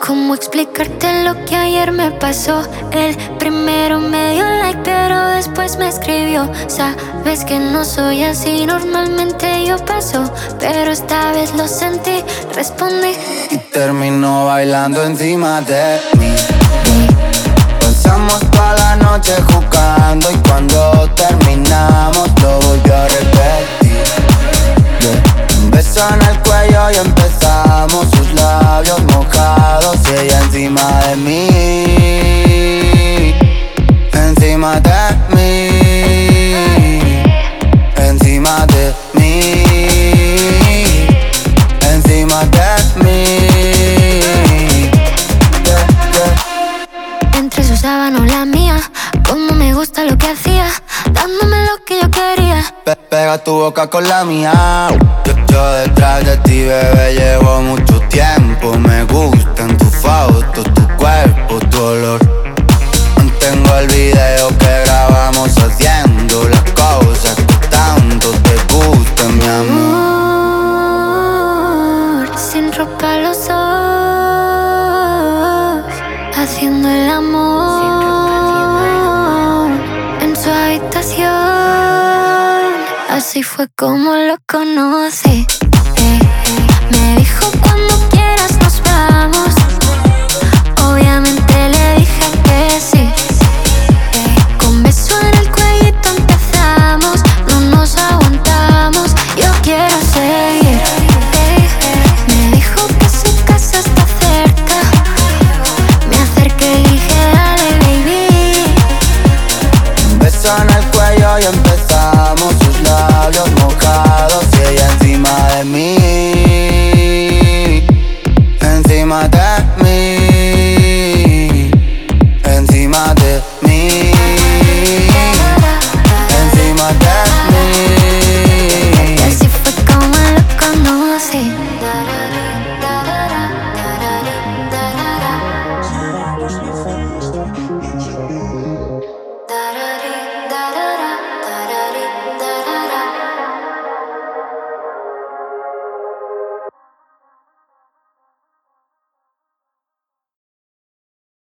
¿Cómo explicarte lo que ayer me pasó? El primero me dio like, pero después me escribió. Sabes que no soy así, normalmente yo paso, pero esta vez lo sentí, respondí. Y terminó bailando encima de mí. Pasamos toda la noche jugando y cuando terminamos lo volvió a repetir. Un beso en el cuello y empezamos, sus labios mojados y ella encima de mí. Encima de mí. Encima de mí. Encima de mí. Entre su sábana o la mía, como me gusta lo que hacía, dándome lo que yo quería. Pega tu boca con la mía. Yo detrás de ti, bebé, llevo mucho tiempo. Me gustan tus fotos, tu cuerpo, tu olor. Mantengo el video que grabamos haciendo las cosas que tanto te gustan, mi amor. Sin ropa los dos, haciendo el amor en su habitación. Así fue como lo conocí. Me dijo cuando quieras nos vamos. Obviamente le dije que sí.